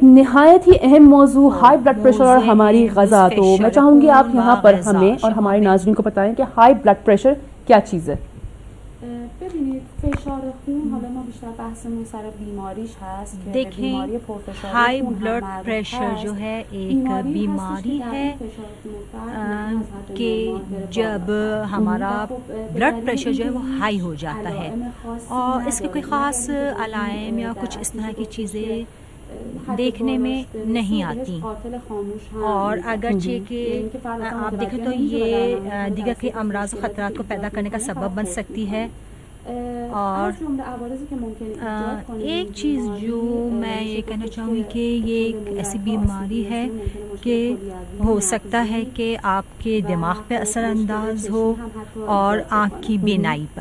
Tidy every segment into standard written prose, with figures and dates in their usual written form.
نہایت ہی اہم موضوع ہائی بلڈ پریشر اور ہماری غذا. تو میں چاہوں گی آپ یہاں پر ہمیں اور ہمارے ناظرین کو بتائیں کہ ہائی بلڈ پریشر کیا چیز ہے. ببینید فشار خون، حالا ما بیشتر بحثمون سر بیماریش هست که دیکھیں ہائی بلڈ پریشر جو ہے ایک بیماری ہے کہ جب ہمارا بلڈ پریشر جو ہے وہ ہائی ہو جاتا ہے اور اس کے کوئی خاص علائم یا کچھ اس طرح کی چیزیں دیکھنے میں نہیں آتی، اور اگرچہ کہ آپ دیکھیں تو یہ دیگر کے امراض و خطرات کو پیدا کرنے کا سبب بن سکتی ہے. اور ایک چیز جو میں یہ کہنا چاہوں گی کہ یہ ایک ایسی بیماری ہے کہ ہو سکتا ہے کہ آپ کے دماغ پہ اثر انداز ہو اور آنکھ کی بینائی پر،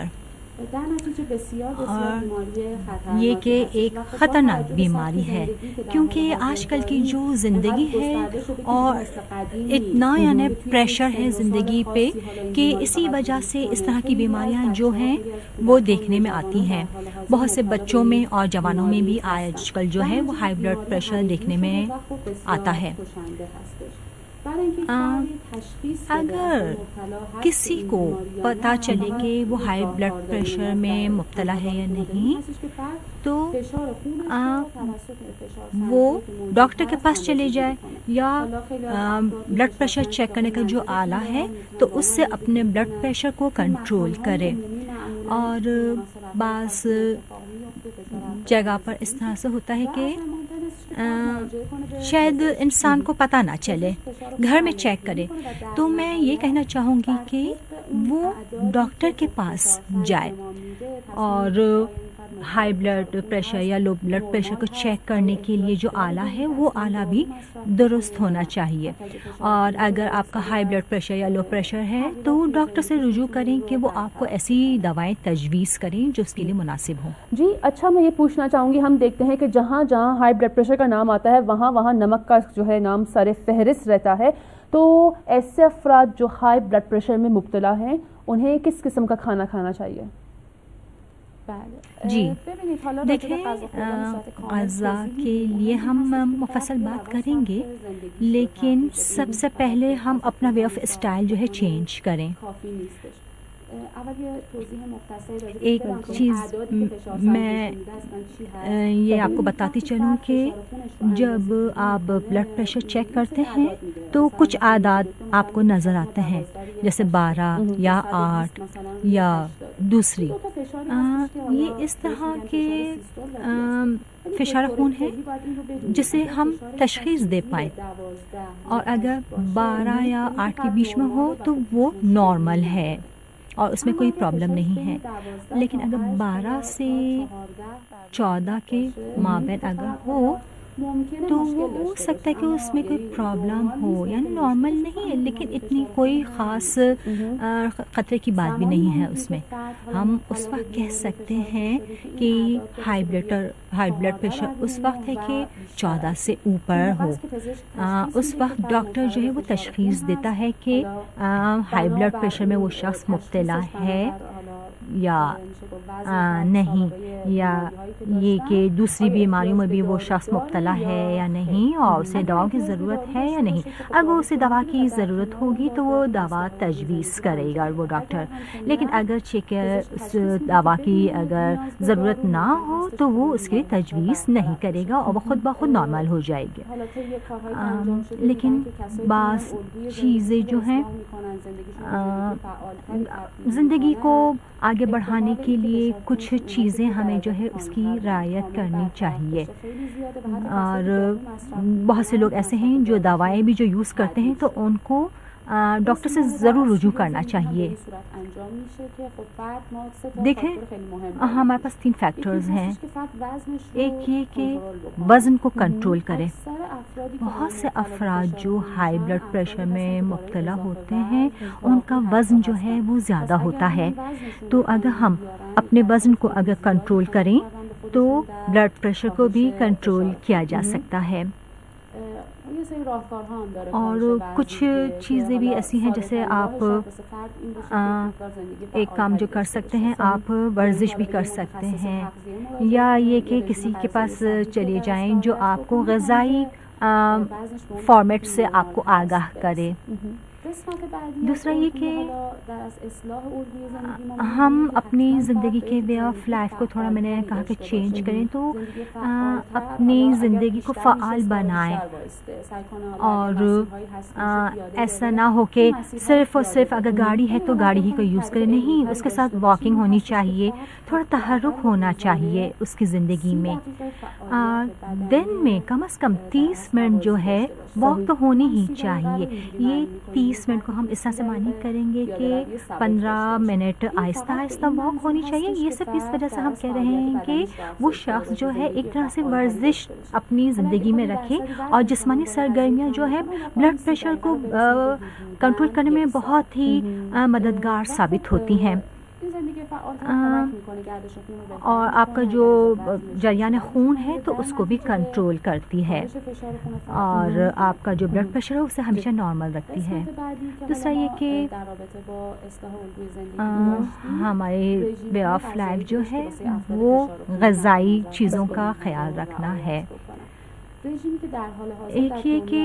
اور یہ کہ ایک خطرناک بیماری ہے کیونکہ آج کل کی جو زندگی ہے اور اتنا یعنی پریشر ہے زندگی پہ کہ اسی وجہ سے اس طرح کی بیماریاں جو ہیں وہ دیکھنے میں آتی ہیں. بہت سے بچوں میں اور جوانوں میں بھی آج کل جو ہے وہ ہائی بلڈ پریشر دیکھنے میں آتا ہے. اگر کسی کو پتہ چلے کہ وہ ہائی بلڈ پریشر میں مبتلا ہے یا نہیں تو وہ ڈاکٹر کے پاس چلے جائے یا بلڈ پریشر چیک کرنے کا جو آلہ ہے تو اس سے اپنے بلڈ پریشر کو کنٹرول کرے. اور بعض جگہ پر اس طرح سے ہوتا ہے کہ شاید انسان کو پتہ نہ چلے، گھر میں چیک کرے. تو میں یہ کہنا چاہوں گی کہ وہ ڈاکٹر کے پاس جائے اور ہائی بلڈ پریشر یا لو بلڈ پریشر کو چیک کرنے کے لیے جو آلہ ہے وہ آلہ بھی درست ہونا چاہیے. اور اگر آپ کا ہائی بلڈ پریشر یا لو پریشر ہے تو ڈاکٹر سے رجوع کریں کہ وہ آپ کو ایسی دوائیں تجویز کریں جو اس کے لیے مناسب ہوں. جی اچھا، میں یہ پوچھنا چاہوں گی، ہم دیکھتے ہیں کہ جہاں جہاں ہائی بلڈ پریشر کا نام آتا ہے وہاں نمک کا جو ہے نام سر فہرست رہتا ہے. تو ایسے افراد جو ہائی بلڈ پریشر میں مبتلا ہیں انہیں کس قسم کا کھانا کھانا چاہیے؟ جی دیکھیں، غذا کے لیے ہم مفصل بات کریں گے، لیکن سب سے پہلے ہم اپنا وے آف اسٹائل جو ہے چینج کریں. ایک چیز میں یہ آپ کو بتاتی چلوں کہ جب آپ بلڈ پریشر چیک کرتے ہیں تو کچھ اعداد آپ کو نظر آتے ہیں جیسے 12 یا 8 یا دوسری. یہ اس طرح کے فشار خون ہے جسے ہم تشخیص دے پائیں، اور اگر 12 یا 8 کے بیچ میں ہو تو وہ نارمل ہے اور اس میں کوئی پرابلم نہیں ہے. لیکن اگر 12 سے 14 کے مابین اگر ہو تو وہ ہو سکتا ہے کہ اس میں کوئی پرابلم ہو، یعنی نارمل نہیں ہے لیکن اتنی کوئی خاص خطرے کی بات بھی نہیں ہے اس میں. ہم اس وقت کہہ سکتے ہیں کہ ہائی بلڈ پریشر اس وقت ہے کہ 14 سے اوپر ہو. اس وقت ڈاکٹر جو ہے وہ تشخیص دیتا ہے کہ ہائی بلڈ پریشر میں وہ شخص مبتلا ہے یا نہیں، یا یہ کہ دوسری بیماریوں میں بھی وہ شخص مبتلا ہے یا نہیں اور اسے دواؤں کی ضرورت ہے یا نہیں. اگر اسے دوا کی ضرورت ہوگی تو وہ دوا تجویز کرے گا وہ ڈاکٹر، لیکن اگر اس دوا کی اگر ضرورت نہ ہو تو وہ اس کی تجویز نہیں کرے گا اور وہ خود بخود نارمل ہو جائے گی. لیکن بعض چیزیں جو ہیں زندگی کو آگے بڑھانے کے لیے کچھ چیزیں ہمیں جو ہے اس کی رعایت کرنی چاہیے. اور بہت سے لوگ ایسے ہیں جو دوائیں بھی جو یوز کرتے ہیں تو ان کو ڈاکٹر سے ضرور رجوع کرنا چاہیے. دیکھیں ہمارے پاس 3 فیکٹرز ہیں. ایک یہ کہ وزن کو کنٹرول کریں. بہت سے افراد جو ہائی بلڈ پریشر میں مبتلا ہوتے ہیں ان کا وزن جو ہے وہ زیادہ ہوتا ہے. تو اگر ہم اپنے وزن کو اگر کنٹرول کریں تو بلڈ پریشر کو بھی کنٹرول کیا جا سکتا ہے. اور کچھ چیزیں بھی ایسی ہیں جیسے آپ ایک کام جو کر سکتے ہیں، آپ ورزش بھی کر سکتے ہیں، یا یہ کہ کسی کے پاس چلے جائیں جو آپ کو غذائی فارمیٹ سے آپ کو آگاہ کرے۔ دوسرا یہ کہ ہم اپنی زندگی کے وے آف لائف کو تھوڑا، میں نے کہا کہ چینج کریں، تو اپنی زندگی کو فعال بنائیں، اور ایسا نہ ہو کہ صرف اور صرف اگر گاڑی ہے تو گاڑی ہی کو یوز کریں، نہیں، اس کے ساتھ واکنگ ہونی چاہیے، تھوڑا تحرک ہونا چاہیے اس کی زندگی میں۔ دن میں کم از کم 30 منٹ جو ہے واک تو ہونی ہی چاہیے۔ یہ 30 منٹ کو ہم اس طرح سے معنی کریں گے کہ 15 منٹ آہستہ آہستہ واک ہونی چاہیے۔ یہ صرف اس وجہ سے ہم کہہ رہے ہیں کہ وہ شخص جو ہے ایک طرح سے ورزش اپنی زندگی میں رکھے، اور جسمانی سرگرمیاں جو ہے بلڈ پریشر کو کنٹرول کرنے میں بہت ہی مددگار ثابت ہوتی ہیں، اور آپ کا جو جریان خون ہے تو اس کو بھی کنٹرول کرتی ہے، اور آپ کا جو بلڈ پریشر ہے اسے ہمیشہ نارمل رکھتی ہے۔ دوسرا یہ کہ ہمارے وے آف لائف جو ہے وہ غذائی چیزوں کا خیال رکھنا ہے۔ ایک یہ کہ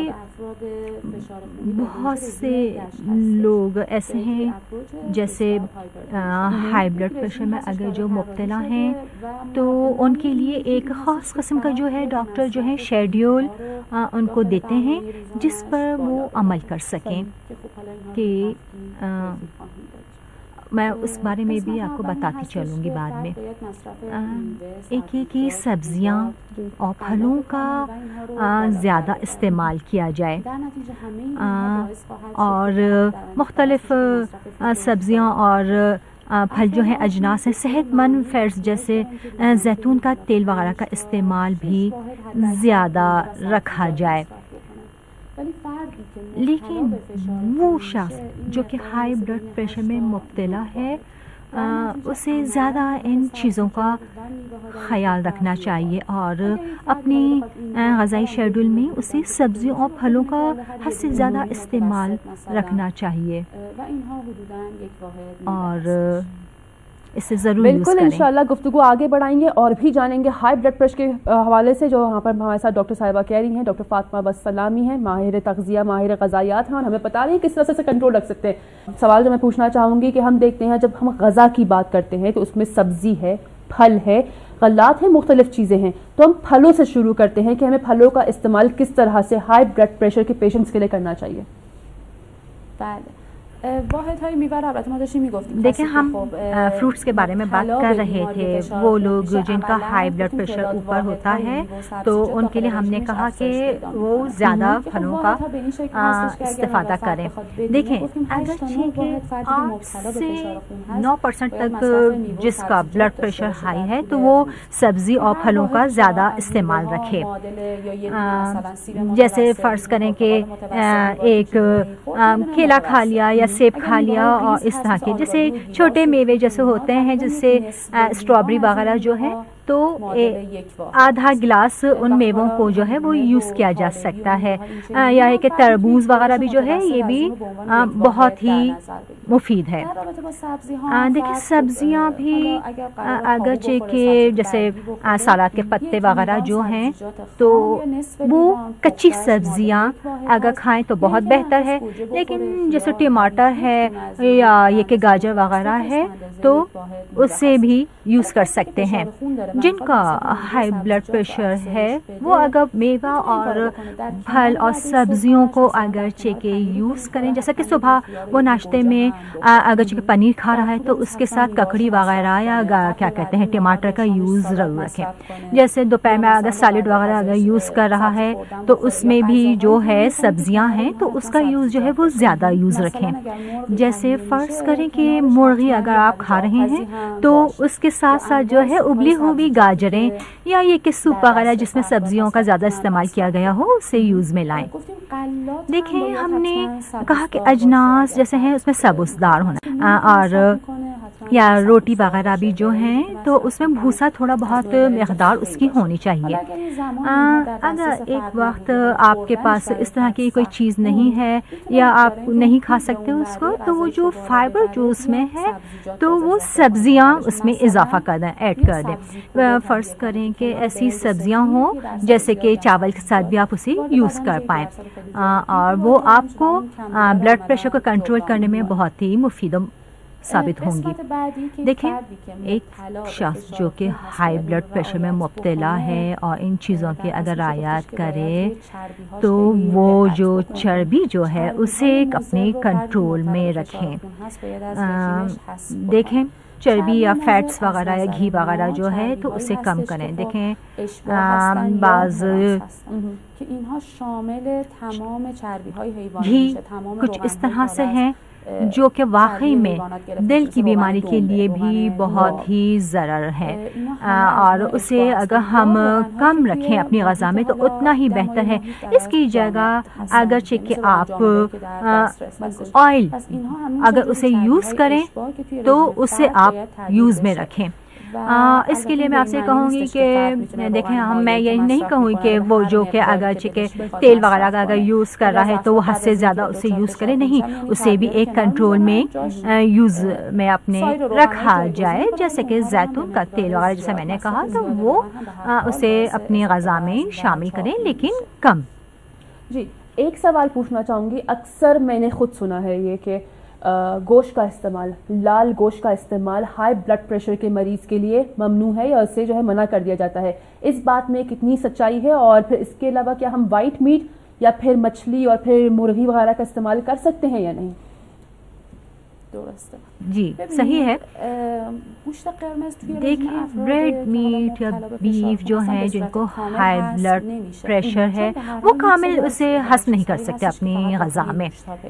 بہت سے لوگ ایسے ہیں جیسے ہائی بلڈ پریشر میں اگر جو مبتلا ہیں تو ان کے لیے ایک خاص قسم کا جو ہے ڈاکٹر جو ہے شیڈیول ان کو دیتے ہیں جس پر وہ عمل کر سکیں، کہ میں اس بارے میں بھی آپ کو بتاتی چلوں گی بعد میں۔ ایک یہ کہ سبزیاں اور پھلوں کا زیادہ استعمال کیا جائے، اور مختلف سبزیاں اور پھل جو ہیں اجناس ہیں، صحت مند فیٹس جیسے زیتون کا تیل وغیرہ کا استعمال بھی زیادہ رکھا جائے۔ لیکن وہ شخص جو کہ ہائی بلڈ پریشر میں مبتلا ہے اسے زیادہ ان چیزوں کا خیال رکھنا چاہیے، اور اپنی غذائی شیڈول میں اسے سبزیوں اور پھلوں کا حد سے زیادہ استعمال رکھنا چاہیے، اور اسے ضرور بالکل انشاءاللہ گفتگو آگے بڑھائیں گے اور بھی جانیں گے ہائی بلڈ پریشر کے حوالے سے، جو یہاں پر ہمارے ساتھ ڈاکٹر صاحبہ کہہ رہی ہیں، ڈاکٹر فاطمہ بس سلامی ہیں، ماہر تغذیہ، ماہر غذائیات ہیں، اور ہمیں بتا رہی ہیں کس طرح سے کنٹرول رکھ سکتے ہیں۔ سوال جو میں پوچھنا چاہوں گی کہ ہم دیکھتے ہیں جب ہم غذا کی بات کرتے ہیں تو اس میں سبزی ہے، پھل ہے، غلات ہیں، مختلف چیزیں ہیں، تو ہم پھلوں سے شروع کرتے ہیں کہ ہمیں پھلوں کا استعمال کس طرح سے ہائی بلڈ پریشر کے پیشنٹس کے لیے کرنا چاہیے۔ واحد های میوه رو البته ما داشتیم میگفتیم، دیکھیں ہم فروٹس کے بارے میں بات کر رہے تھے، وہ لوگ جن کا ہائی بلڈ پریشر اوپر ہوتا ہے تو ان کے لیے ہم نے کہا کہ وہ زیادہ پھلوں کا استفادہ کریں۔ دیکھیں اگرچہ کہ 8 سے 9% تک جس کا بلڈ پریشر ہائی ہے تو وہ سبزی اور پھلوں کا زیادہ استعمال رکھے، جیسے فرض کریں کہ ایک کیلا کھا لیا یا سیب کھا لیا، اور اس طرح کے جیسے چھوٹے میوے جیسے ہوتے ہیں جیسے اسٹرابری وغیرہ جو ہے، تو آدھا گلاس ان میووں کو جو ہے وہ یوز کیا جا سکتا ہے، یا کہ تربوز وغیرہ بھی جو ہے یہ بھی بہت ہی مفید ہے۔ دیکھیں سبزیاں بھی اگرچہ کہ جیسے سالاد کے پتے وغیرہ جو ہیں تو وہ کچی سبزیاں اگر کھائیں تو بہت بہتر ہے، لیکن جیسے ٹماٹر ہے یا یہ کہ گاجر وغیرہ ہے تو اسے بھی یوز کر سکتے ہیں۔ جن کا ہائی بلڈ پریشر ہے وہ اگر میوہ اور پھل اور سبزیوں کو اگرچہ کہ یوز کریں، جیسا کہ صبح وہ ناشتے میں اگرچہ کہ پنیر کھا رہا ہے تو اس کے ساتھ ککڑی وغیرہ یا کیا کہتے ہیں ٹماٹر کا یوز ضرور رکھیں۔ جیسے دوپہر میں اگر سیلڈ وغیرہ اگر یوز کر رہا ہے تو اس میں بھی جو ہے سبزیاں ہیں تو اس کا یوز جو ہے وہ زیادہ یوز رکھیں۔ جیسے فرض کریں کہ مرغی اگر آپ کھا رہے ہیں تو اس کے ساتھ ساتھ جو ہے ابلی ہوئی گاجریں یا یہ کہ سوپ وغیرہ جس میں سبزیوں کا زیادہ استعمال کیا گیا ہو اسے یوز میں لائیں۔ دیکھیں ہم نے کہا کہ اجناس جیسے ہیں اس میں سبزدار ہونا، اور یا روٹی وغیرہ بھی جو ہیں تو اس میں بھوسا تھوڑا بہت مقدار اس کی ہونی چاہیے. اگر ایک وقت آپ کے پاس اس طرح کی کوئی چیز نہیں ہے یا آپ نہیں کھا سکتے اس کو, تو وہ جو فائبر جو اس میں ہے تو وہ سبزیاں اس میں اضافہ کر دیں, ایڈ کر دیں. فرض کریں کہ ایسی سبزیاں ہوں جیسے کہ چاول کے ساتھ بھی آپ اسے یوز کر پائیں, اور وہ آپ کو بلڈ پریشر کو کنٹرول کرنے میں بہت ہی مفید ثابت ہوں گی. دیکھیں, ایک شخص جو کہ ہائی بلڈ پریشر میں مبتلا ہے اور ان چیزوں کی اگر رعایت کرے تو وہ جو چربی جو ہے اسے اپنے کنٹرول میں رکھیں. دیکھیں, چربی یا فیٹس وغیرہ یا گھی وغیرہ جو ہے تو اسے کم کریں. دیکھیں, بعض گھی کچھ اس طرح سے ہیں جو کہ واقعی میں دل کی بیماری کے لیے بھی بہت ہی ضرر ہے, اور اسے اگر ہم کم رکھیں اپنی غذا میں تو اتنا ہی بہتر ہے. اس کی جگہ اگرچہ کہ آپ آئل اگر اسے یوز کریں تو اسے آپ یوز میں رکھیں. اس کے لیے میں آپ سے کہوں گی کہ دیکھیں, میں یہ نہیں کہوں گی کہ وہ جو کہ اگرچہ کہ تیل وغیرہ کا اگر یوز کر رہا ہے تو وہ حد سے زیادہ اسے یوز کرے, نہیں, اسے بھی ایک کنٹرول میں یوز میں اپنے رکھا جائے. جیسے کہ زیتون کا تیل وغیرہ جیسے میں نے کہا تو وہ اسے اپنی غذا میں شامل کریں, لیکن کم. جی, ایک سوال پوچھنا چاہوں گی. اکثر میں نے خود سنا ہے یہ کہ گوشت کا استعمال, لال گوشت کا استعمال ہائی بلڈ پریشر کے مریض کے لیے ممنوع ہے یا اسے جو ہے منع کر دیا جاتا ہے. اس بات میں کتنی سچائی ہے, اور پھر اس کے علاوہ کیا ہم وائٹ میٹ یا پھر مچھلی اور پھر مرغی وغیرہ کا استعمال کر سکتے ہیں یا نہیں؟ جی صحیح ہے. دیکھیں, بریڈ میٹ یا بیف جو ہیں جن کو ہائی بلڈ پریشر ہے وہ کامل اسے ہضم نہیں کر سکتے اپنی غذا میں,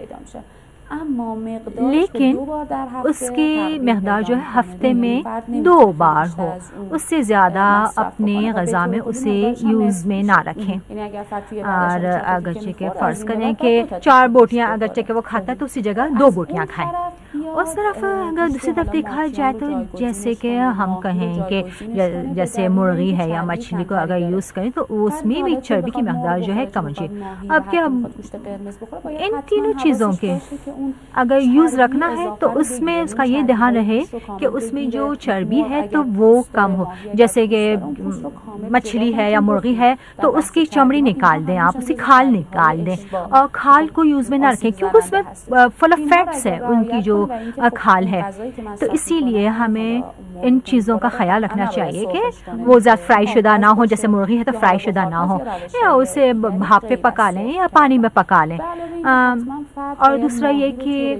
لیکن اس کی مقدار جو ہے ہفتے میں 2 بار ہو, اس سے زیادہ اپنے غذا میں اسے یوز میں نہ رکھیں. اور اگرچہ کہ فرض کریں کہ 4 بوٹیاں اگرچہ کہ وہ کھاتا ہے تو اسی جگہ 2 بوٹیاں کھائیں. اس طرف اگر دوسری طرف دیکھا جائے تو جیسے کہ ہم کہیں کہ جیسے مرغی ہے یا مچھلی کو اگر یوز کریں تو اس میں بھی چربی کی مقدار جو ہے کم ہوتی ہے. اب کیا ان تینوں چیزوں کے اگر یوز رکھنا ہے تو اس میں اس کا یہ دھیان رہے کہ اس میں جو چربی ہے تو وہ کم ہو. جیسے کہ مچھلی ہے یا مرغی ہے تو اس کی چمڑی نکال دیں, آپ اسی کھال نکال دیں, اور کھال کو یوز میں نہ رکھیں کیونکہ اس میں فل آف فیٹس ہے ان کی جو کھال ہے. تو اسی لیے ہمیں ان چیزوں کا خیال رکھنا چاہیے کہ وہ زیادہ فرائی شدہ نہ ہو. جیسے مرغی ہے تو فرائی شدہ نہ ہو, یا اسے بھاپ پہ پکا لیں یا پانی میں پکا لیں. اور دوسرا یہ کہ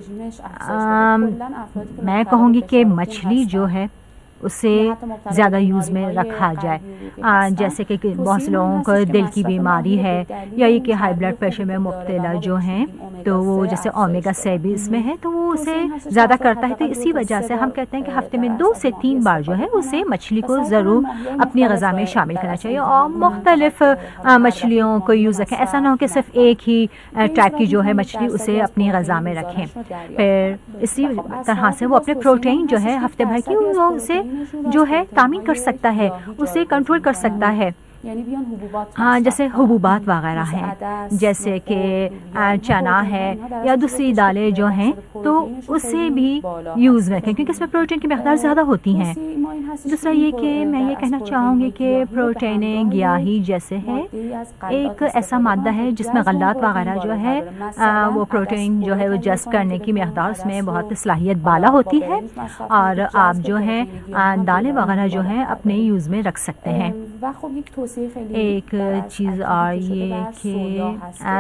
میں کہوں گی کہ مچھلی جو ہے اسے زیادہ یوز میں رکھا جائے. جیسے کہ بہت سے لوگوں کو دل کی بیماری ہے یا یہ کہ ہائی بلڈ پریشر میں مبتلا جو ہیں تو وہ جیسے اومیگا 3 بھی اس میں ہے تو وہ اسے زیادہ کرتا ہے. تو اسی وجہ سے ہم کہتے ہیں کہ ہفتے میں 2 سے 3 بار جو ہے اسے مچھلی کو ضرور اپنی غذا میں شامل کرنا چاہیے, اور مختلف مچھلیوں کو یوز رکھیں. ایسا نہ ہو کہ صرف ایک ہی ٹائپ کی جو ہے مچھلی اسے اپنی غذا میں رکھیں. پھر اسی طرح سے وہ اپنے پروٹین جو ہے ہفتے بھر کی وہ اسے جو ہے تامین کر سکتا ہے, اسے کنٹرول کر سکتا ہے. ہاں, جیسے حبوبات وغیرہ ہیں جیسے کہ چنا ہے یا دوسری دالیں جو ہیں تو اسے بھی یوز میں رکھیں کیونکہ اس میں پروٹین کی مقدار زیادہ ہوتی ہیں. دوسرا یہ کہ میں یہ کہنا چاہوں گی کہ پروٹین گیاہی جیسے ہے ایک ایسا مادہ ہے جس میں غلات وغیرہ جو ہے وہ پروٹین جو ہے وہ جذب کرنے کی مقدار اس میں بہت صلاحیت بالا ہوتی ہے, اور آپ جو ہے دالیں وغیرہ جو ہیں اپنے یوز میں رکھ سکتے ہیں. ایک چیز اور یہ کہ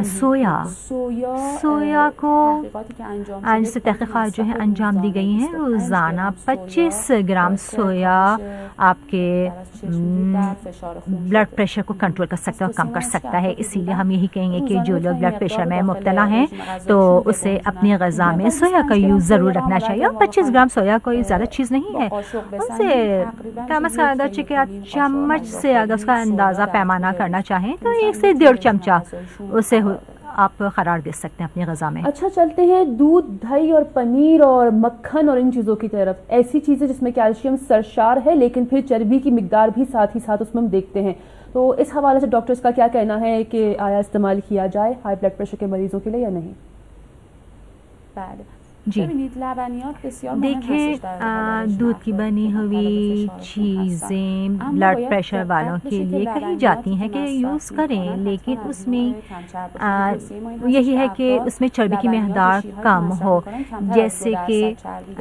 سویا کو جیسے تحقیقات جو ہے انجام دی گئی ہیں, روزانہ 25 گرام سویا آپ کے بلڈ پریشر کو کنٹرول کر سکتا ہے اور کم کر سکتا ہے. اسی لیے ہم یہی کہیں گے کہ جو لوگ بلڈ پریشر میں مبتلا ہیں تو اسے اپنی غذا میں سویا کا یوز ضرور رکھنا چاہیے. اور 25 گرام سویا کوئی زیادہ چیز نہیں ہے, اسے کم از کم اگرچہ کہ چمچ سے اگر اس کا اندازہ پیمانہ کرنا چاہیں تو 1 سے 1.5 چمچہ اسے آپ قرار دے سکتے ہیں اپنی غذا میں. اچھا چلتے ہیں دودھ, دہی اور پنیر اور مکھن اور ان چیزوں کی طرف. ایسی چیزیں جس میں کیلشیم سرشار ہے لیکن پھر چربی کی مقدار بھی ساتھ ہی ساتھ اس میں ہم دیکھتے ہیں, تو اس حوالے سے ڈاکٹرز کا کیا کہنا ہے کہ آیا استعمال کیا جائے ہائی بلڈ پریشر کے مریضوں کے لیے یا نہیں؟ جی دیکھیں, دودھ کی بنی ہوئی چیزیں بلڈ پریشر والوں کے لیے کہی جاتی ہیں کہ یوز کریں, لیکن اس میں یہی ہے کہ اس میں چربی کی مقدار کم ہو, جیسے کہ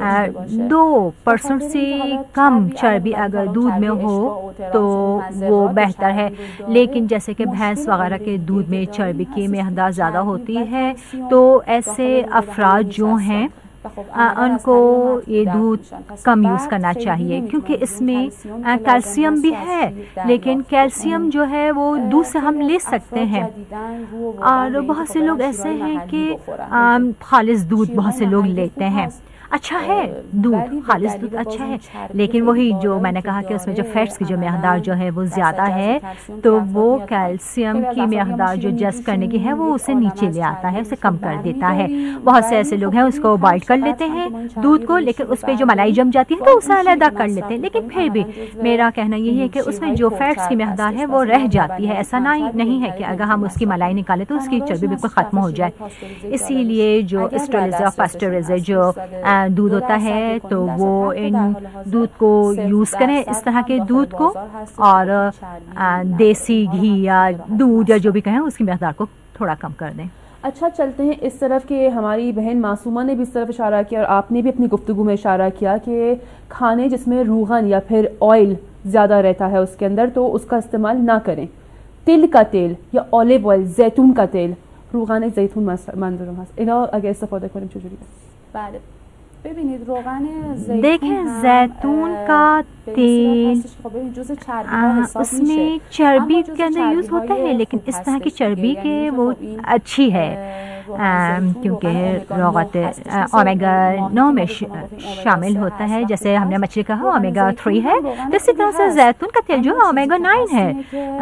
2% سے کم چربی اگر دودھ میں ہو تو وہ بہتر ہے. لیکن جیسے کہ بھینس وغیرہ کے دودھ میں چربی کی مقدار زیادہ ہوتی ہے, تو ایسے افراد جو ہیں ان کو یہ دودھ کم یوز کرنا چاہیے, کیونکہ اس میں کیلشیم بھی ہے, لیکن کیلشیم جو ہے وہ دودھ سے ہم لے سکتے ہیں. اور بہت سے لوگ ایسے ہیں کہ خالص دودھ بہت سے لوگ لیتے ہیں. اچھا ہے دودھ, خالص دودھ اچھا ہے, لیکن وہی جو میں نے کہا کہ اس میں جو فیٹس کی جو مقدار جو ہے وہ زیادہ ہے, تو وہ کیلشیم کی مقدار جو جذب کرنے کی ہے وہ اسے نیچے لے آتا ہے, اسے کم کر دیتا ہے. بہت سے ایسے لوگ ہیں اس کو بوائل کر لیتے ہیں دودھ کو, لیکن اس پہ جو ملائی جم جاتی ہے تو اسے علیحدہ کر لیتے ہیں. لیکن پھر بھی میرا کہنا یہی ہے کہ اس میں جو فیٹس کی مقدار ہے وہ رہ جاتی ہے. ایسا نہیں ہے کہ اگر ہم اس کی ملائی نکالیں تو اس کی چربی بالکل ختم ہو جائے. اسی لیے جو اسٹرلیزر اور پاسٹریزر جو دودھ ہوتا ہے تو وہ ان دودھ کو یوز کریں, اس طرح کے دودھ کو, اور دیسی گھی یا دودھ یا جو بھی کہیں اس کی مقدار کو تھوڑا کم کر دیں. اچھا چلتے ہیں اس طرف کہ ہماری بہن معصومہ نے بھی اس طرف اشارہ کیا اور آپ نے بھی اپنی گفتگو میں اشارہ کیا کہ کھانے جس میں روغن یا پھر آئل زیادہ رہتا ہے اس کے اندر تو اس کا استعمال نہ کریں. تل کا تیل یا اولیو آئل, زیتون کا تیل, روغن زیتون منظورم هست, اینا اگه استفاده کنیم چجوری؟ بله ببینید روغن دیکھیں زیتون کا تیل اس میں چربی کے اندر یوز ہوتا ہے, لیکن اس طرح کی چربی کے وہ اچھی ہے کیونکہ روغن اومیگا 9 میں شامل ہوتا ہے. جیسے ہم نے مچھلی کہا اومیگا 3 ہے, تو اسی طرح سے زیتون کا تیل جو ہے اومیگا 9 ہے.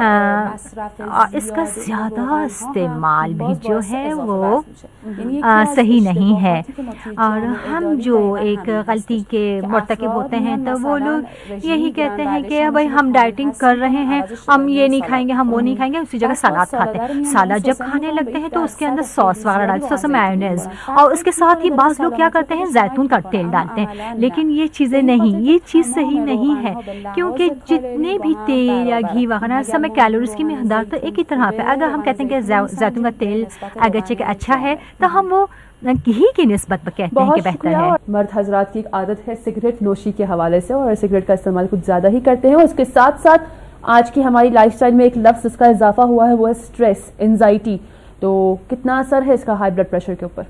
اس کا زیادہ استعمال بھی جو ہے وہ صحیح نہیں ہے. اور ہم جو ایک غلطی کے مرتکب ہوتے ہیں تو وہ لوگ یہی کہتے ہیں کہ بھائی ہم ڈائٹنگ کر رہے ہیں, ہم یہ نہیں کھائیں گے, ہم وہ نہیں کھائیں گے, اسی جگہ سلاد کھاتے ہیں. سلاد جب کھانے لگتے ہیں تو اس کے اندر سوس وغیرہ ڈالتے ہیں, میونیز, اور اس کے ساتھ ہی بعض لوگ کیا کرتے ہیں زیتون کا تیل ڈالتے ہیں. لیکن یہ چیزیں نہیں, یہ چیز صحیح نہیں ہے, کیونکہ جتنے بھی تیل یا گھی وغیرہ سب میں کیلوریز کی مقدار تو ایک ہی طرح پہ. اگر ہم کہتے ہیں کہ زیتون کا تیل اگرچہ کہ اچھا ہے تو ہم وہ گھی کی نسبت پر کہتے ہیں کہ بہتر ہے. مرد حضرات کی ایک عادت ہے سگریٹ نوشی کے حوالے سے, اور سگریٹ کا استعمال کچھ زیادہ ہی کرتے ہیں. اس کے ساتھ ساتھ آج کی ہماری لائف سٹائل میں ایک لفظ اس کا اضافہ ہوا ہے وہ ہے اسٹریس, انزائٹی. تو کتنا اثر ہے اس کا ہائی بلڈ پریشر کے اوپر؟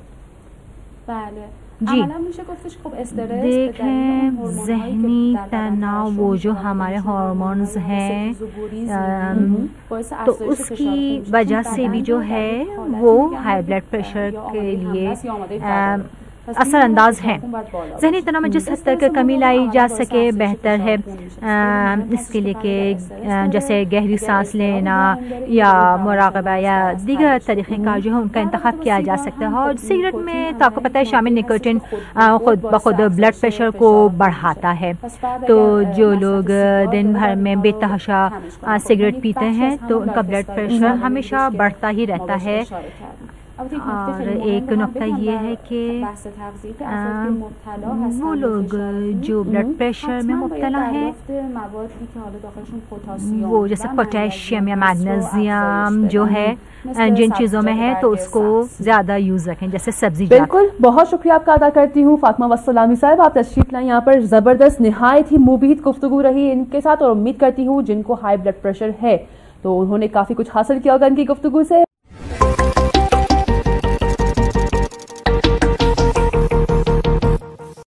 جی دیکھیں ذہنی تناؤ وہ جو ہمارے ہارمونز ہیں تو اس کی وجہ سے بھی جو ہے وہ ہائی بلڈ پریشر کے لیے اثر انداز ہیں. ذہنی تناؤ میں جس حد تک کمی لائی جا سکے بہتر ہے. اس کے لیے کہ جیسے گہری سانس لینا یا مراقبہ یا دیگر طریقہ کار جو ہے ان کا انتخاب کیا جا سکتا ہے. اور سگریٹ میں تو آپ کو پتہ ہے شامل نکوٹین خود بخود بلڈ پریشر کو بڑھاتا ہے. تو جو لوگ دن بھر میں بے تحاشا سگریٹ پیتے ہیں تو ان کا بلڈ پریشر ہمیشہ بڑھتا ہی رہتا ہے. اور ایک نقطہ یہ ہے کہ وہ لوگ جو بلڈ پریشر میں مبتلا ہیں وہ جیسے پوٹیشیم یا میگنیزیم جو ہے جن چیزوں میں ہے تو اس کو زیادہ یوز رکھیں, جیسے سبزی. بالکل, بہت شکریہ آپ کا ادا کرتی ہوں فاطمہ وسلامی صاحب, آپ تشریف لائیں یہاں پر. زبردست نہایت ہی مفید گفتگو رہی ان کے ساتھ, اور امید کرتی ہوں جن کو ہائی بلڈ پریشر ہے تو انہوں نے کافی کچھ حاصل کیا ہوگا ان کی گفتگو سے.